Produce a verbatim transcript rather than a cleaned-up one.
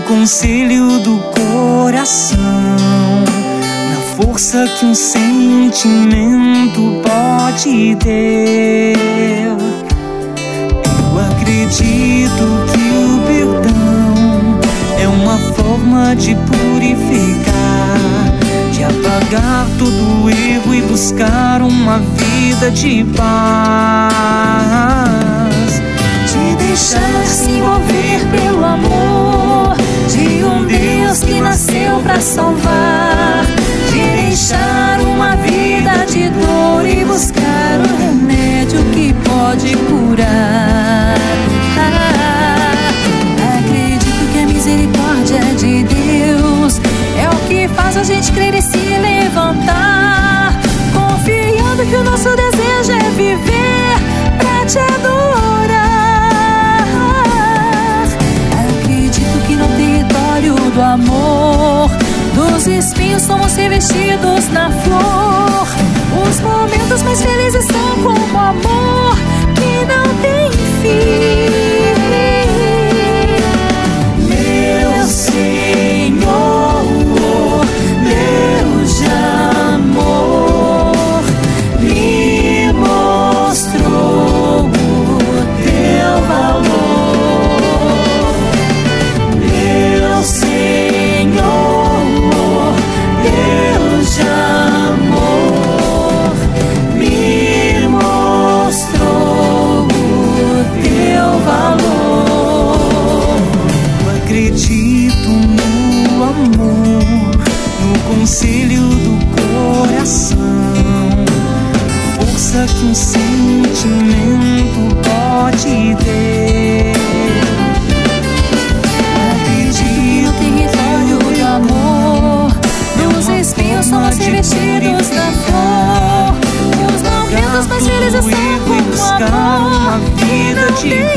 conselho do coração, na força que um sentimento pode ter. Eu acredito que o perdão é uma forma de purificar, de apagar todo erro e buscar uma vida de paz, de deixar-se envolver pelo amor de um Deus que nasceu pra salvar, de deixar uma vida de dor e buscar o remédio que pode curar. Ah, acredito que a misericórdia de Deus é o que faz a gente crer e se levantar, confiando que o nosso desejo é viver pra te adorar. Acredito que no território do amor, dos espinhos somos revestidos na flor. Os momentos mais felizes são com o amor que não tem fim. Meu Senhor, Deus de amor, me mostrou o teu valor. Meu Senhor, Deus de amor, me mostrou o teu valor. Eu acredito no amor, no conselho do coração, força que um sentimento pode ter. Acredito no território do amor, dos espinhos somos revestidos na flor. E os momentos mais felizes são com o amor, uma vida de